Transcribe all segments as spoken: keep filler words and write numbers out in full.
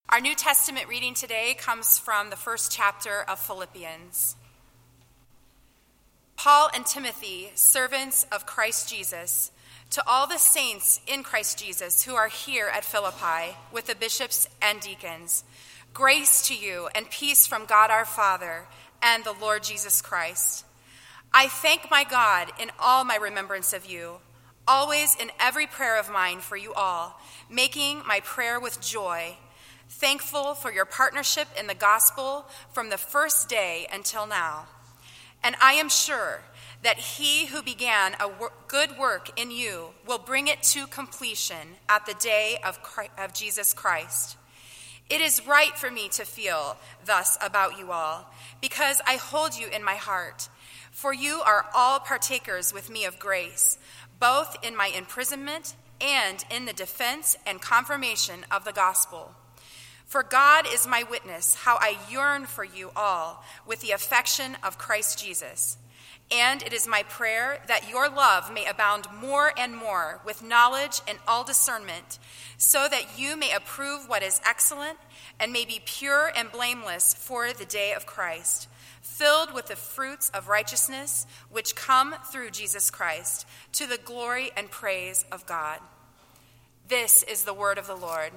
Our New Testament reading today comes from the first chapter of Philippians. Paul and Timothy, servants of Christ Jesus, to all the saints in Christ Jesus who are here at Philippi with the bishops and deacons, grace to you and peace from God our Father and the Lord Jesus Christ. I thank my God in all my remembrance of you, always in every prayer of mine for you all, making my prayer with joy, thankful for your partnership in the gospel from the first day until now. And I am sure that he who began a wor- good work in you will bring it to completion at the day of, Christ, of Jesus Christ. It is right for me to feel thus about you all, because I hold you in my heart. For you are all partakers with me of grace, both in my imprisonment and in the defense and confirmation of the gospel. For God is my witness how I yearn for you all with the affection of Christ Jesus. And it is my prayer that your love may abound more and more with knowledge and all discernment, so that you may approve what is excellent and may be pure and blameless for the day of Christ, filled with the fruits of righteousness which come through Jesus Christ, to the glory and praise of God. This is the word of the Lord.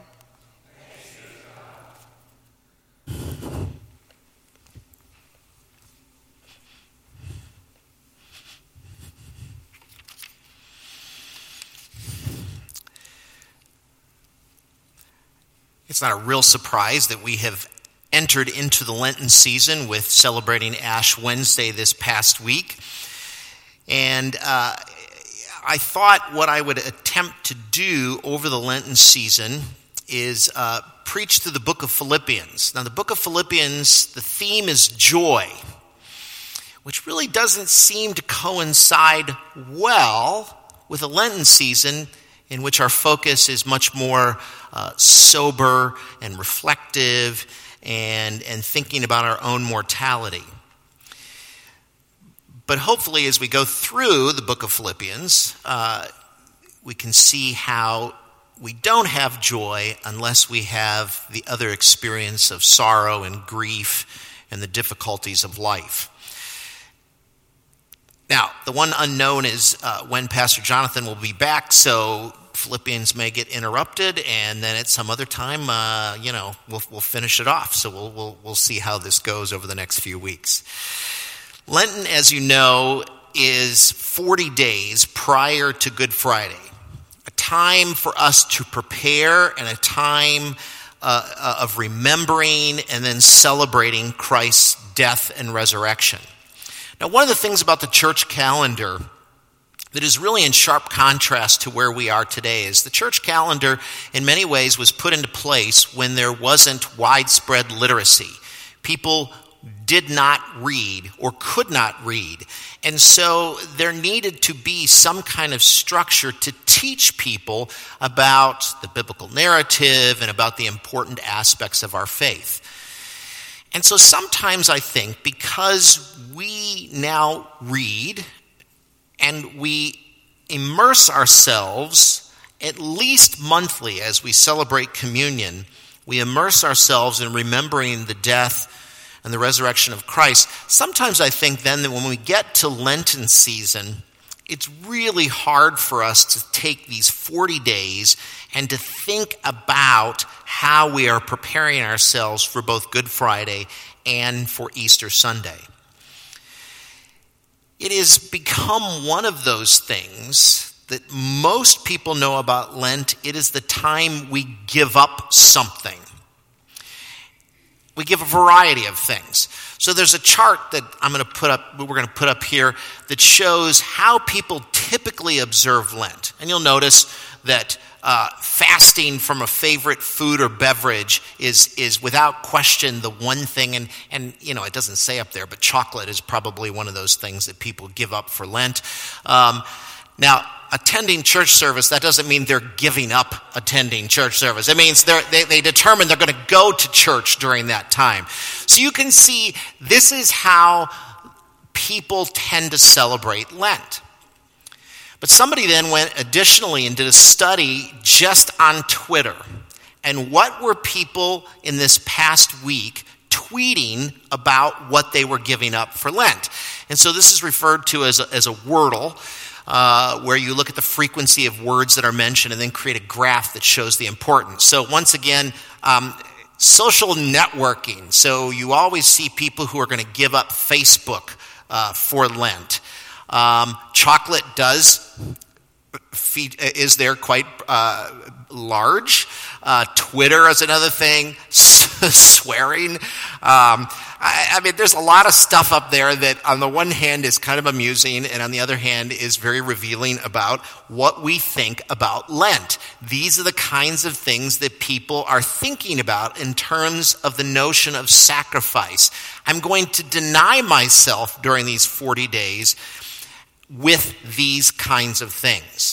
It's not a real surprise that we have entered into the Lenten season with celebrating Ash Wednesday this past week. And uh, I thought what I would attempt to do over the Lenten season is uh, preach through the book of Philippians. Now, the book of Philippians, the theme is joy, which really doesn't seem to coincide well with a Lenten season in which our focus is much more uh, sober and reflective and, and thinking about our own mortality. But hopefully as we go through the book of Philippians, uh, we can see how we don't have joy unless we have the other experience of sorrow and grief and the difficulties of life. Now, the one unknown is uh, when Pastor Jonathan will be back, so Philippians may get interrupted, and then at some other time, uh, you know, we'll we'll finish it off. So we'll we'll we'll see how this goes over the next few weeks. Lenten, as you know, is forty days prior to Good Friday, a time for us to prepare and a time uh, of remembering and then celebrating Christ's death and resurrection. Now, one of the things about the church calendar that is really in sharp contrast to where we are today is the church calendar, in many ways, was put into place when there wasn't widespread literacy. People did not read or could not read. And so there needed to be some kind of structure to teach people about the biblical narrative and about the important aspects of our faith. And so sometimes I think because we now read and we immerse ourselves at least monthly as we celebrate communion, we immerse ourselves in remembering the death and the resurrection of Christ. Sometimes I think then that when we get to Lenten season, it's really hard for us to take these forty days and to think about how we are preparing ourselves for both Good Friday and for Easter Sunday. It has become one of those things that most people know about Lent. It is the time we give up something. We give a variety of things. So there's a chart that I'm going to put up, we're going to put up here, that shows how people typically observe Lent. And you'll notice that uh, fasting from a favorite food or beverage is is without question the one thing, and, and you know, it doesn't say up there, but chocolate is probably one of those things that people give up for Lent. Um, now, attending church service, that doesn't mean they're giving up attending church service. It means they're, they they determine they're going to go to church during that time. So you can see this is how people tend to celebrate Lent. But somebody then went additionally and did a study just on Twitter. And what were people in this past week tweeting about what they were giving up for Lent? And so this is referred to as a, as a wordle, uh, where you look at the frequency of words that are mentioned and then create a graph that shows the importance. So once again, um, social networking. So you always see people who are going to give up Facebook uh, for Lent. Um, chocolate does feed, is there quite uh, large. Uh, Twitter is another thing. Swearing. Um, I, I mean, there's a lot of stuff up there that on the one hand is kind of amusing and on the other hand is very revealing about what we think about Lent. These are the kinds of things that people are thinking about in terms of the notion of sacrifice. I'm going to deny myself during these forty days with these kinds of things.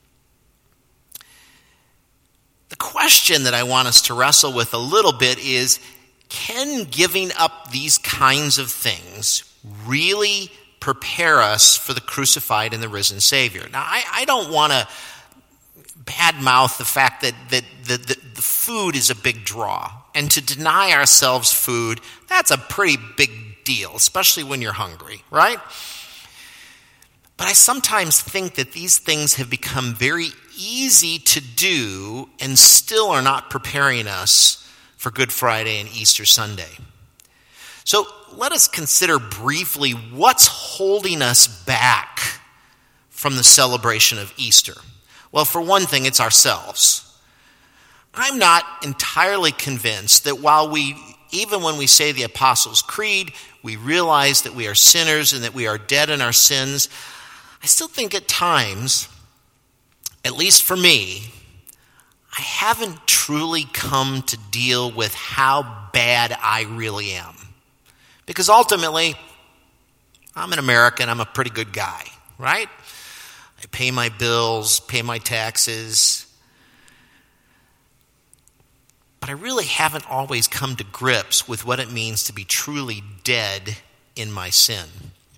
The question that I want us to wrestle with a little bit is, can giving up these kinds of things really prepare us for the crucified and the risen Savior? Now, I, I don't want to badmouth the fact that, that, that, that the food is a big draw. And to deny ourselves food, that's a pretty big deal, especially when you're hungry, right? But I sometimes think that these things have become very easy to do and still are not preparing us for Good Friday and Easter Sunday. So let us consider briefly what's holding us back from the celebration of Easter. Well, for one thing, it's ourselves. I'm not entirely convinced that while we, even when we say the Apostles' Creed, we realize that we are sinners and that we are dead in our sins, I still think at times, at least for me, I haven't truly come to deal with how bad I really am. Because ultimately, I'm an American, I'm a pretty good guy, right? I pay my bills, pay my taxes. But I really haven't always come to grips with what it means to be truly dead in my sin.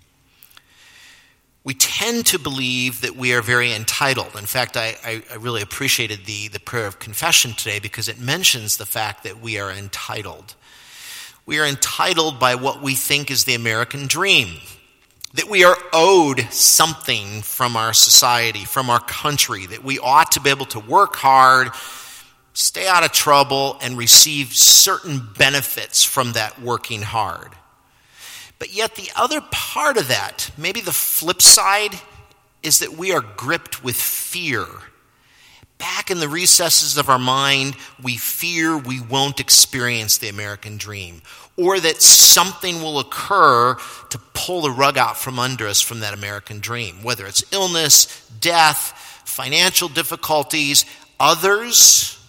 We tend to believe that we are very entitled. In fact, I, I, I really appreciated the, the prayer of confession today because it mentions the fact that we are entitled. We are entitled by what we think is the American dream, that we are owed something from our society, from our country, that we ought to be able to work hard, stay out of trouble, and receive certain benefits from that working hard. But yet the other part of that, maybe the flip side, is that we are gripped with fear. Back in the recesses of our mind, we fear we won't experience the American dream, or that something will occur to pull the rug out from under us from that American dream, whether it's illness, death, financial difficulties, others.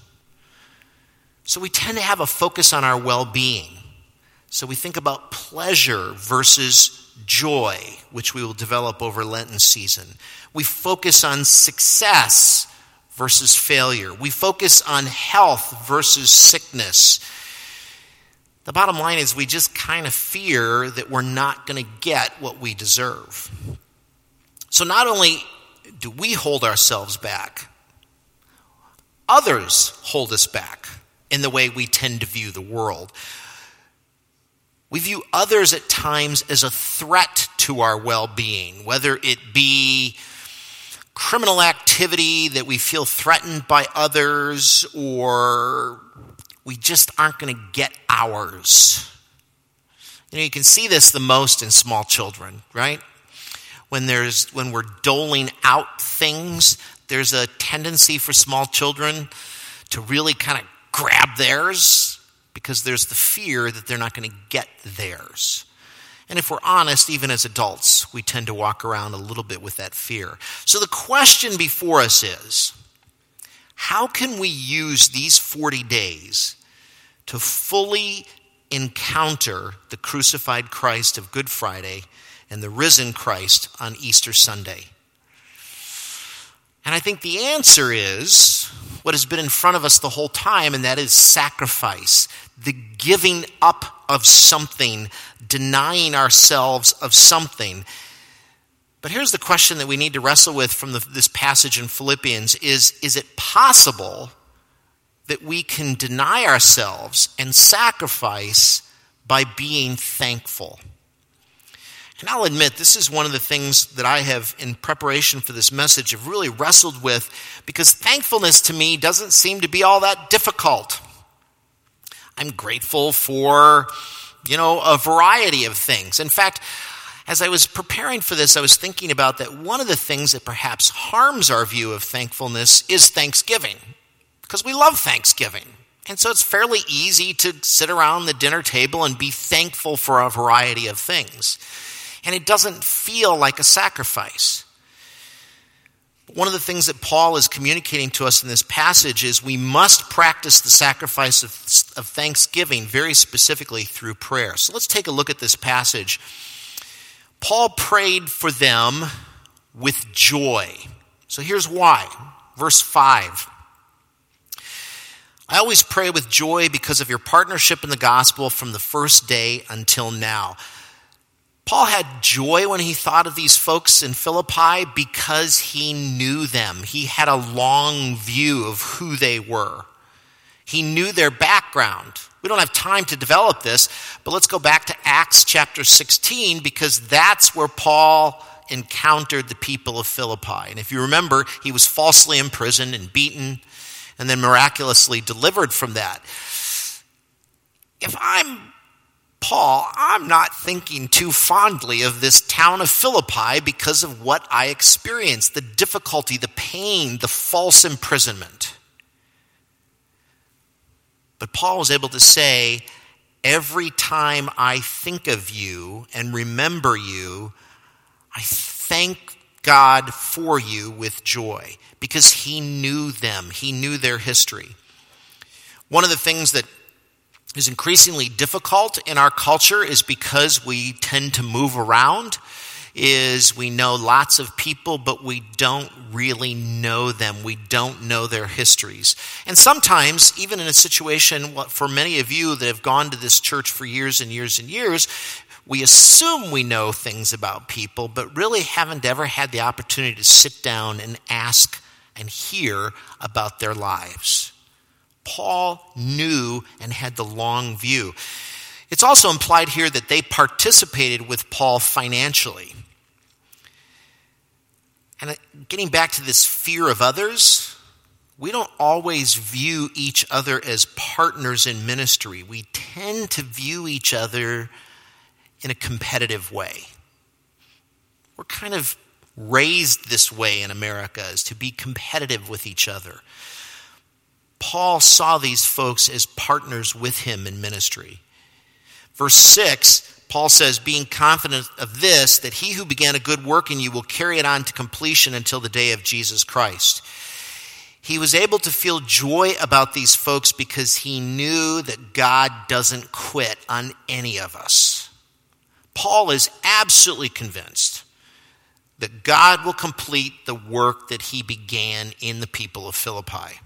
So we tend to have a focus on our well-being. So we think about pleasure versus joy, which we will develop over Lenten season. We focus on success versus failure. We focus on health versus sickness. The bottom line is we just kind of fear that we're not going to get what we deserve. So not only do we hold ourselves back, others hold us back in the way we tend to view the world. We view others at times as a threat to our well-being, whether it be criminal activity that we feel threatened by others, or we just aren't going to get ours. You know, you can see this the most in small children, right? When there's when we're doling out things, there's a tendency for small children to really kind of grab theirs, because there's the fear that they're not going to get theirs. And if we're honest, even as adults, we tend to walk around a little bit with that fear. So the question before us is, how can we use these forty days to fully encounter the crucified Christ of Good Friday and the risen Christ on Easter Sunday? And I think the answer is what has been in front of us the whole time, and that is sacrifice, the giving up of something, denying ourselves of something. But here's the question that we need to wrestle with from the, this passage in Philippians is, is it possible that we can deny ourselves and sacrifice by being thankful. And I'll admit, this is one of the things that I have, in preparation for this message, have really wrestled with, because thankfulness to me doesn't seem to be all that difficult. I'm grateful for, you know, a variety of things. In fact, as I was preparing for this, I was thinking about that one of the things that perhaps harms our view of thankfulness is Thanksgiving, because we love Thanksgiving. And so it's fairly easy to sit around the dinner table and be thankful for a variety of things. And it doesn't feel like a sacrifice. One of the things that Paul is communicating to us in this passage is we must practice the sacrifice of, of thanksgiving very specifically through prayer. So let's take a look at this passage. Paul prayed for them with joy. So here's why. Verse five. I always pray with joy because of your partnership in the gospel from the first day until now. Paul had joy when he thought of these folks in Philippi because he knew them. He had a long view of who they were. He knew their background. We don't have time to develop this, but let's go back to Acts chapter sixteen, because that's where Paul encountered the people of Philippi. And if you remember, he was falsely imprisoned and beaten and then miraculously delivered from that. If I'm Paul, I'm not thinking too fondly of this town of Philippi because of what I experienced, the difficulty, the pain, the false imprisonment. But Paul was able to say, every time I think of you and remember you, I thank God for you with joy, because he knew them. He knew their history. One of the things that is increasingly difficult in our culture is because we tend to move around, is we know lots of people, but we don't really know them. We don't know their histories. And sometimes, even in a situation, for many of you that have gone to this church for years and years and years, we assume we know things about people, but really haven't ever had the opportunity to sit down and ask and hear about their lives. Paul knew and had the long view. It's also implied here that they participated with Paul financially. And getting back to this fear of others, we don't always view each other as partners in ministry. We tend to view each other in a competitive way. We're kind of raised this way in America, is to be competitive with each other. Paul saw these folks as partners with him in ministry. Verse six, Paul says, being confident of this, that he who began a good work in you will carry it on to completion until the day of Jesus Christ. He was able to feel joy about these folks because he knew that God doesn't quit on any of us. Paul is absolutely convinced that God will complete the work that he began in the people of Philippi.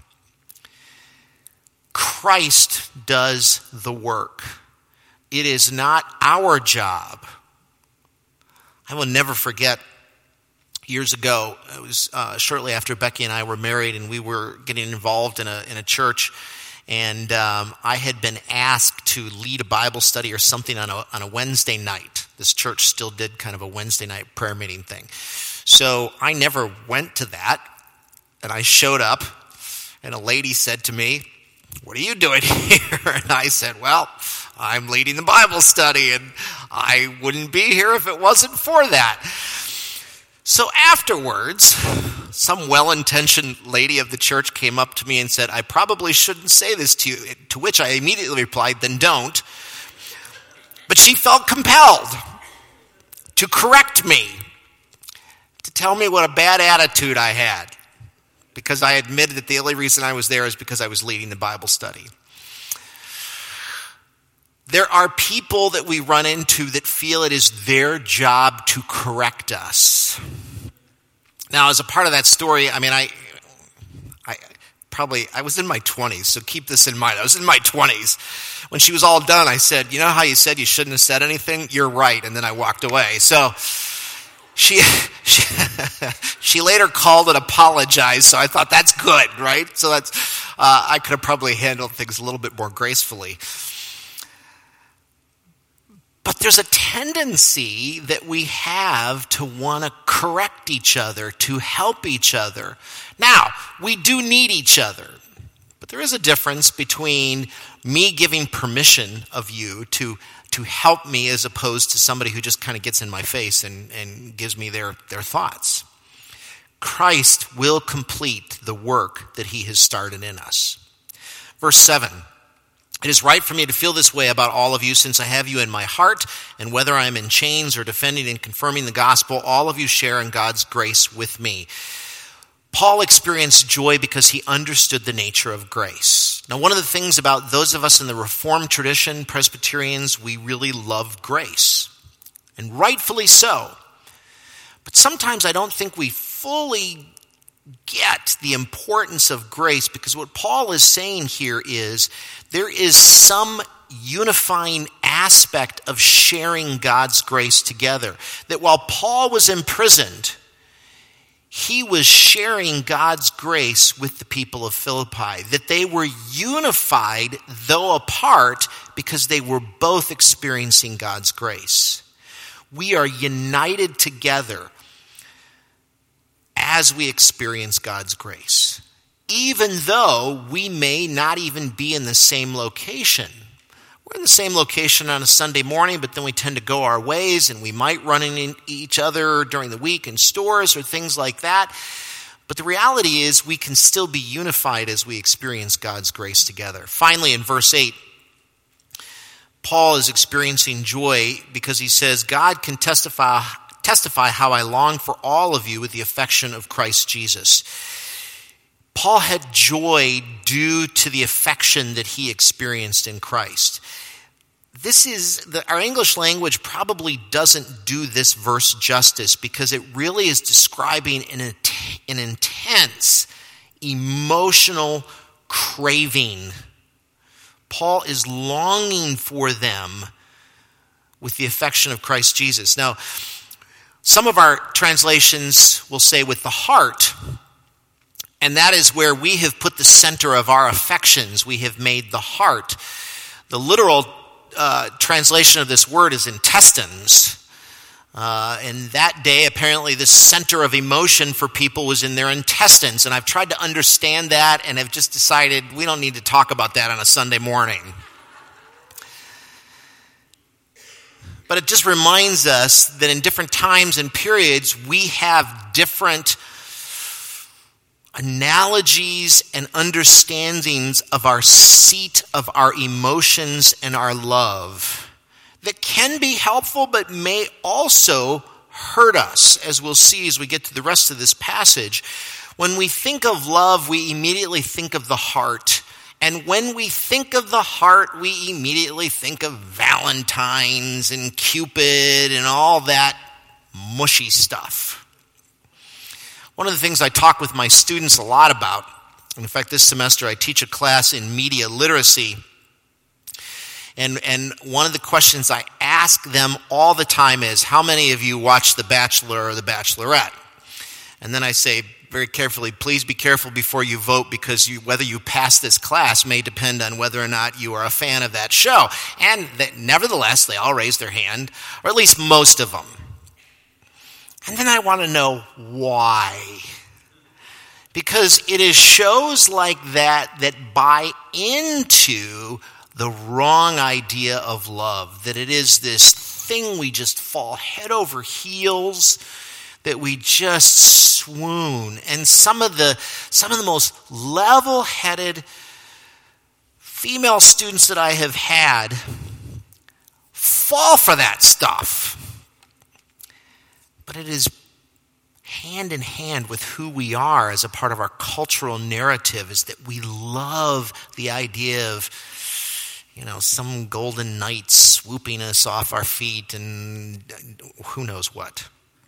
Christ does the work. It is not our job. I will never forget, years ago, it was uh, shortly after Becky and I were married, and we were getting involved in a in a church, and um, I had been asked to lead a Bible study or something on a on a Wednesday night. This church still did kind of a Wednesday night prayer meeting thing. So I never went to that, and I showed up, and a lady said to me, "What are you doing here?" And I said, "Well, I'm leading the Bible study, and I wouldn't be here if it wasn't for that." So afterwards, some well-intentioned lady of the church came up to me and said, "I probably shouldn't say this to you," to which I immediately replied, "Then don't." But she felt compelled to correct me, to tell me what a bad attitude I had, because I admitted that the only reason I was there is because I was leading the Bible study. There are people that we run into that feel it is their job to correct us. Now, as a part of that story, I mean, I, I probably, I was in my twenties, so keep this in mind. I was in my twenties. When she was all done, I said, "You know how you said you shouldn't have said anything? You're right." And then I walked away. So she, she, she later called and apologized, so I thought that's good, right? So that's, Uh, I could have probably handled things a little bit more gracefully. But there's a tendency that we have to want to correct each other, to help each other. Now, we do need each other, but there is a difference between me giving permission of you to, to help me as opposed to somebody who just kind of gets in my face and, and gives me their, their thoughts. Christ will complete the work that he has started in us. Verse seven. It is right for me to feel this way about all of you, since I have you in my heart, and whether I am in chains or defending and confirming the gospel, all of you share in God's grace with me. Paul experienced joy because he understood the nature of grace. Now, one of the things about those of us in the Reformed tradition, Presbyterians, we really love grace, and rightfully so. But sometimes I don't think we fully get the importance of grace, because what Paul is saying here is there is some unifying aspect of sharing God's grace together. That while Paul was imprisoned, he was sharing God's grace with the people of Philippi. That they were unified, though apart, because they were both experiencing God's grace. We are united together as we experience God's grace, even though we may not even be in the same location. We're in the same location on a Sunday morning, but then we tend to go our ways, and we might run into each other during the week in stores or things like that. But the reality is we can still be unified as we experience God's grace together. Finally, in verse eight, Paul is experiencing joy because he says, God can testify testify how I long for all of you with the affection of Christ Jesus. Paul had joy due to the affection that he experienced in Christ. This is, the, our English language probably doesn't do this verse justice, because it really is describing an, an intense, emotional craving. Paul is longing for them with the affection of Christ Jesus. Now, some of our translations will say with the heart, and that is where we have put the center of our affections. We have made the heart. The literal uh, translation of this word is intestines. Uh, in that day, apparently the center of emotion for people was in their intestines. And I've tried to understand that, and have just decided we don't need to talk about that on a Sunday morning. But it just reminds us that in different times and periods, we have different analogies and understandings of our seat of our emotions and our love that can be helpful, but may also hurt us, as we'll see as we get to the rest of this passage. When we think of love, we immediately think of the heart. And when we think of the heart, we immediately think of Valentine's and Cupid and all that mushy stuff. One of the things I talk with my students a lot about, in fact, this semester I teach a class in media literacy, and, and one of the questions I ask them all the time is, how many of you watch The Bachelor or The Bachelorette? And then I say, very carefully, please be careful before you vote, because you, whether you pass this class may depend on whether or not you are a fan of that show. And that, nevertheless, they all raise their hand, or at least most of them. And then I want to know why. Because it is shows like that that buy into the wrong idea of love, that it is this thing we just fall head over heels, that we just swoon. And some of the some of the most level-headed female students that I have had fall for that stuff. But it is hand in hand with who we are as a part of our cultural narrative, is that we love the idea of, you know, some golden knight swooping us off our feet and who knows what.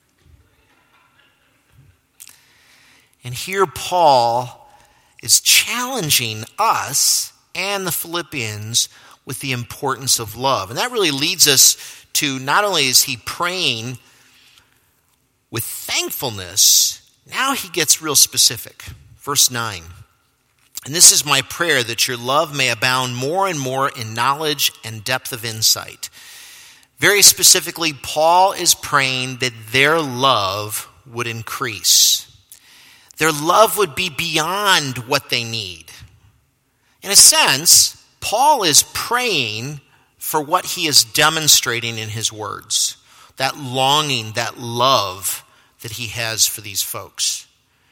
And here Paul is challenging us and the Philippians with the importance of love. And that really leads us to, not only is he praying with thankfulness, now he gets real specific. Verse nine, And this is my prayer, that your love may abound more and more in knowledge and depth of insight. Very specifically, Paul is praying that their love would increase. Their love would be beyond what they need. In a sense, Paul is praying for what he is demonstrating in his words, that longing, that love that he has for these folks.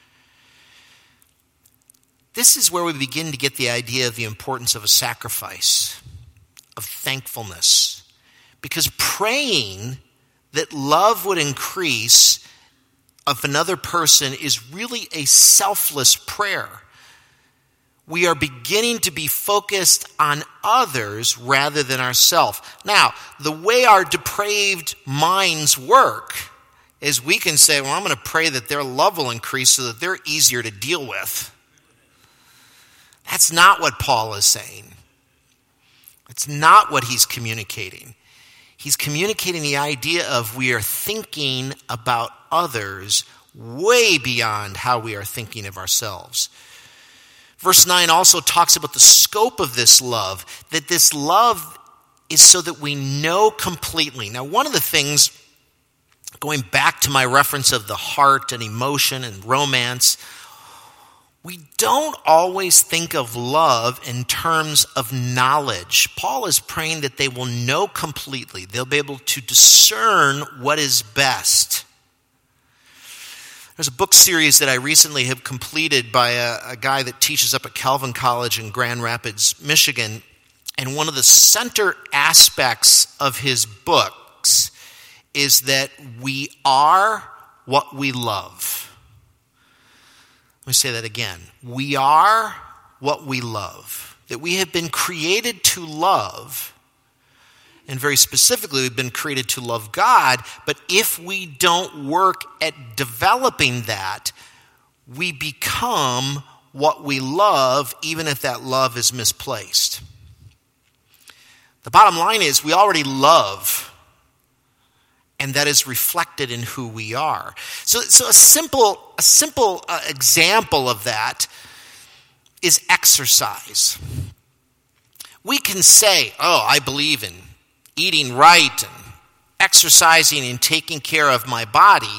This is where we begin to get the idea of the importance of a sacrifice, of thankfulness. Because praying that love would increase of another person is really a selfless prayer. We are beginning to be focused on others rather than ourselves. Now, the way our depraved minds work is we can say, well, I'm going to pray that their love will increase so that they're easier to deal with. That's not what Paul is saying. It's not what he's communicating. He's communicating the idea of we are thinking about others way beyond how we are thinking of ourselves. Verse nine also talks about the scope of this love, that this love is so that we know completely. Now, one of the things, going back to my reference of the heart and emotion and romance, we don't always think of love in terms of knowledge. Paul is praying that they will know completely. They'll be able to discern what is best. There's a book series that I recently have completed by a, a guy that teaches up at Calvin College in Grand Rapids, Michigan. And one of the center aspects of his books is that we are what we love. Let me say that again. We are what we love. That we have been created to love. And very specifically, we've been created to love God. But if we don't work at developing that, we become what we love, even if that love is misplaced. The bottom line is we already love. And that is reflected in who we are. So, so a simple, a simple uh, example of that is exercise. We can say, oh, I believe in eating right and exercising and taking care of my body.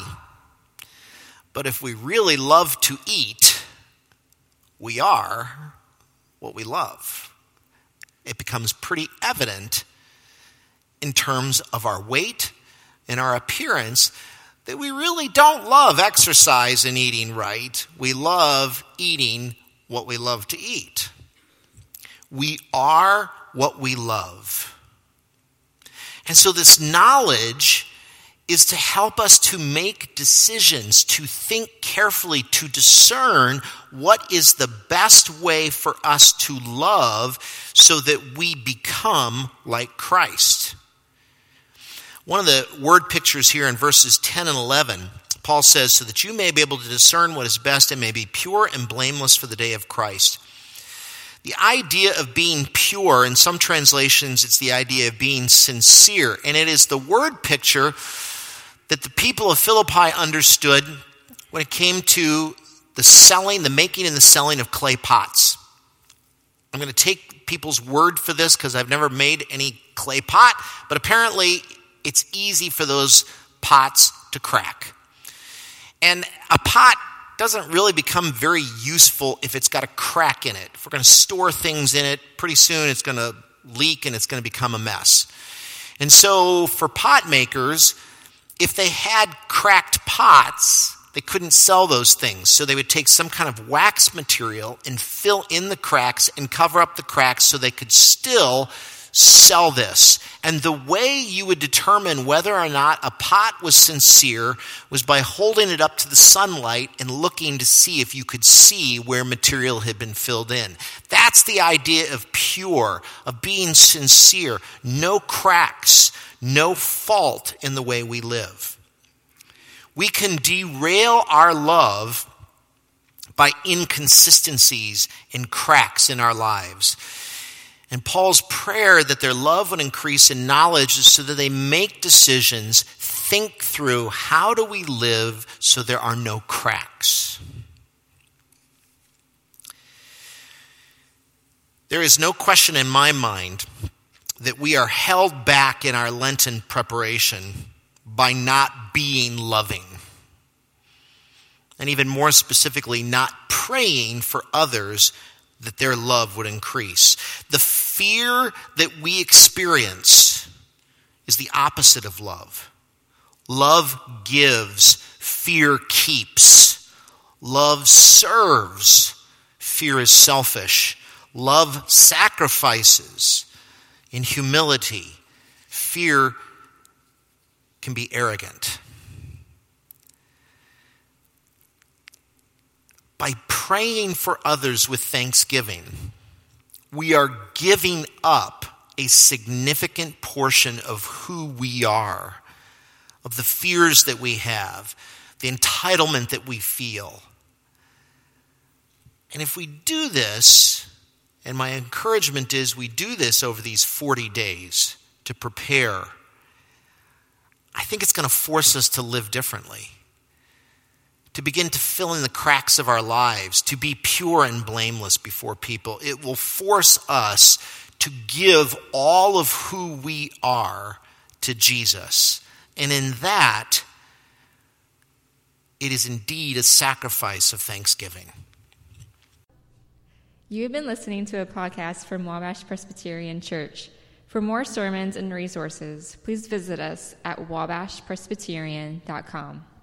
But if we really love to eat, we are what we love. It becomes pretty evident in terms of our weight, in our appearance, that we really don't love exercise and eating right. We love eating what we love to eat. We are what we love. And so this knowledge is to help us to make decisions, to think carefully, to discern what is the best way for us to love so that we become like Christ. One of the word pictures here in verses ten and eleven, Paul says, so that you may be able to discern what is best and may be pure and blameless for the day of Christ. The idea of being pure, in some translations, it's the idea of being sincere. And it is the word picture that the people of Philippi understood when it came to the selling, the making and the selling of clay pots. I'm going to take people's word for this because I've never made any clay pot, but apparently it's easy for those pots to crack. And a pot doesn't really become very useful if it's got a crack in it. If we're going to store things in it, pretty soon it's going to leak and it's going to become a mess. And so for pot makers, if they had cracked pots, they couldn't sell those things. So they would take some kind of wax material and fill in the cracks and cover up the cracks so they could still sell this. And the way you would determine whether or not a pot was sincere was by holding it up to the sunlight and looking to see if you could see where material had been filled in. That's the idea of pure, of being sincere. No cracks, no fault in the way we live. We can derail our love by inconsistencies and cracks in our lives. And Paul's prayer that their love would increase in knowledge is so that they make decisions, think through how do we live so there are no cracks. There is no question in my mind that we are held back in our Lenten preparation by not being loving. And even more specifically, not praying for others that their love would increase. The fear that we experience is the opposite of love. Love gives, fear keeps. Love serves, fear is selfish. Love sacrifices in humility. Fear can be arrogant. By praying for others with thanksgiving, we are giving up a significant portion of who we are, of the fears that we have, the entitlement that we feel. And if we do this, and my encouragement is we do this over these forty days to prepare, I think it's going to force us to live differently, to begin to fill in the cracks of our lives, to be pure and blameless before people. It will force us to give all of who we are to Jesus. And in that, it is indeed a sacrifice of thanksgiving. You have been listening to a podcast from Wabash Presbyterian Church. For more sermons and resources, please visit us at wabash presbyterian dot com.